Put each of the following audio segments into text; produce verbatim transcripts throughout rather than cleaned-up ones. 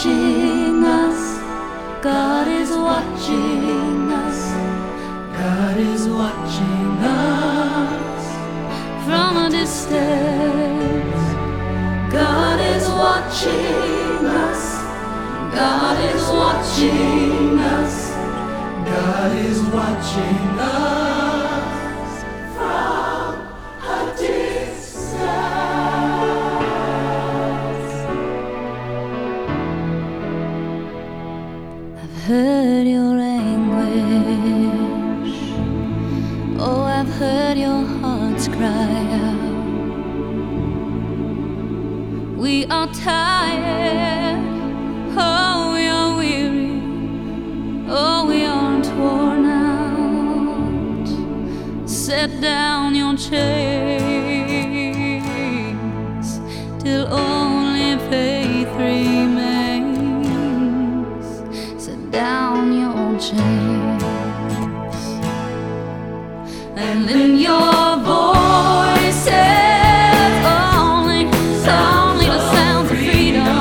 watching us. God is watching us. God is watching us from a distance. God is watching us. God is watching us. God is watching us from a distance. I've heard your anguish. Oh, I've heard your hearts cry out. We are tired. Oh, we are weary. Oh, we aren't worn out. Set down your chains till only faith remains. Set down your chains, and in your voices only, only the sounds of freedom.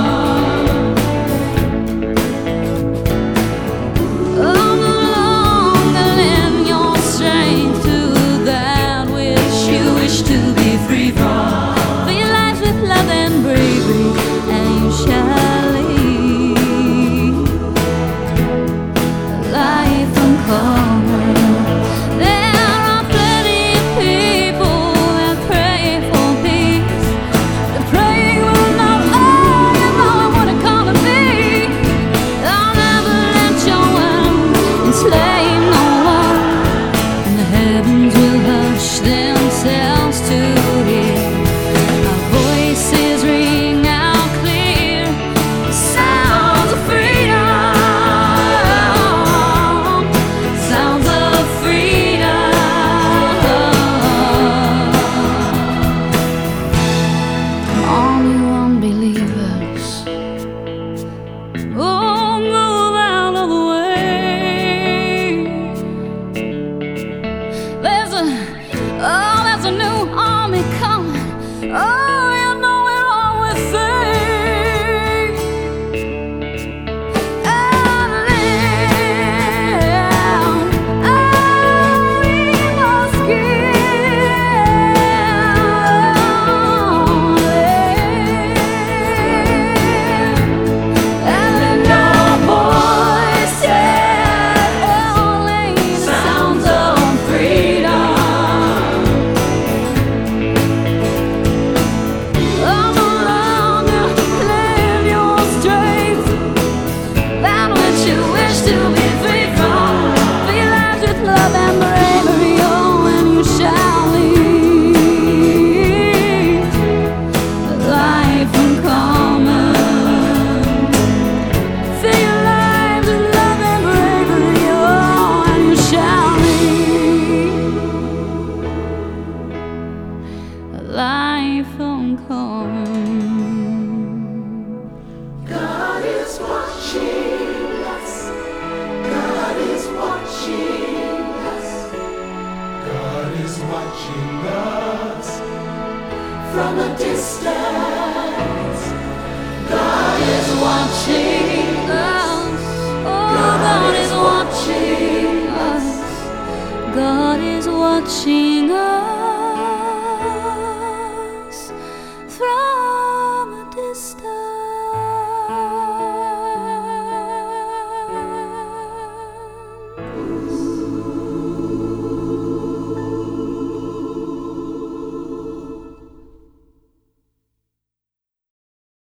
Life uncommon. God is watching us. God is watching us. God is watching us From a distance. God is watching us. Oh, God is watching us. God is watching us.